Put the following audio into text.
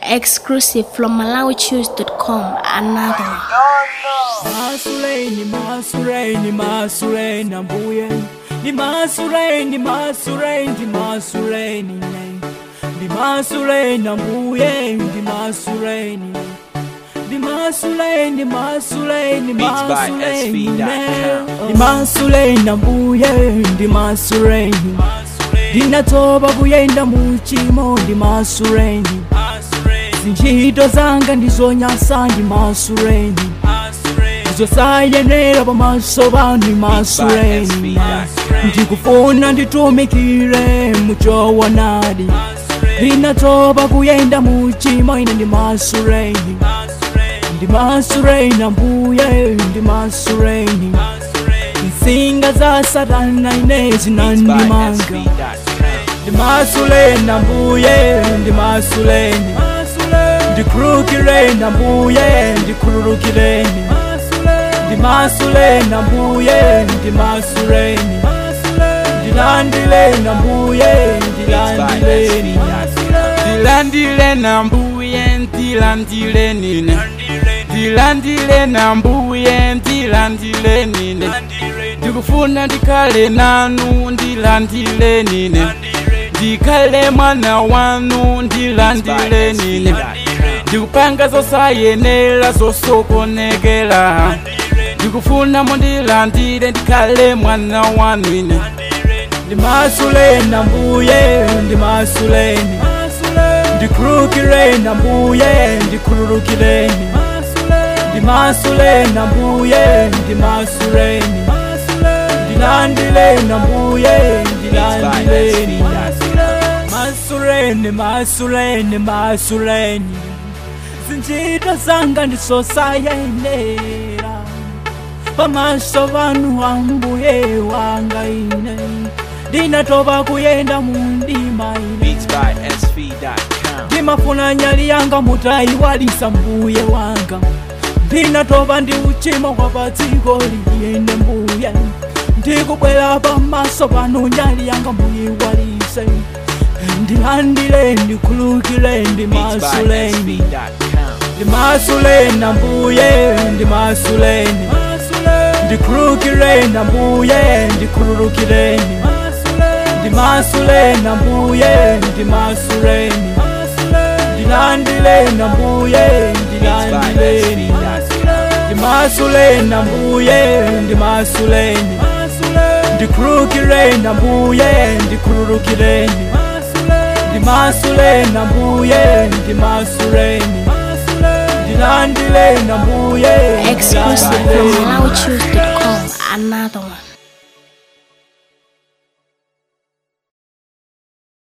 Exclusive from MalawiChoose.com. Another one. Masureni, Masureni, Masureni, Ambuye. Di Masureni, Masureni, Masureni, Di Masureni, Ambuye. Di Masureni, Di Masureni, Masureni, Masureni, Di Masureni, Ambuye. Di Masureni, Dinatoba kuyenda muchimo. Di Masureni, zinjito zanga ndizonyasa. Di Masureni, zosayenera pamaso panu. Di Masureni, ndikufuna nditumikire muchoonadi. Dinatoba kuyenda muchimo. Ine Di Masureni, Di Masureni, Ambuye. Di Masureni, nsinga za Satana ine zinandimanga. Di Masureni, Ambuye. Di Masureni, ndikurukireni Ambuye. Ndikurukireni. Di Masureni, Ambuye. Di Masureni, ndilandileni Ambuye. Ndilandileni. Ndilandileni Ambuye. Ndilandileni. Ndilandileni Ambuye. Ndilandileni. Ndikufuna ndikale nanu. Ndilandileni. Ndikale mwana wanu. Ndilandileni. Ndikupanga zosayenera zosokonekera. Ndikufuna mundilandile ndikale mwana wanu ine. Di Masureni, Ambuye. Di Masureni, ndikurukireni Ambuye. Ndikurukireni. Di Masureni, Ambuye. Di Masureni, ndilandileni Ambuye. Ndilandileni. Masureni, Masureni, Masureni, zinjito zanga ndizosayenera pamaso panu Ambuye wanga ine. Dinatoba kuyenda mundima ine. Ndimafuna nyali yanga mutayiwalisa Mbuye wanga. Dinatoba ndi uchimo kwa padziko liyende Mbuye. Ndikubwera pamaso panu nyali yanga muyiwalise. Ndilandileni, ndikulukireni. Di Masureni, Di Masureni, Ambuye. Di Masureni, ndikulukireni Ambuye. Ndikulukireni. Di Masureni, Ambuye. Di Masureni, ndilandileni Ambuye. Ndilandileni. Di Masureni, Ambuye. Di Masureni, ndikulukireni Ambuye. Ndikulukireni. Di Masureni, Ambuye. Di Masureni, ndilandileni Ambuye. Exclusive from MalawiChoose.com. Another one.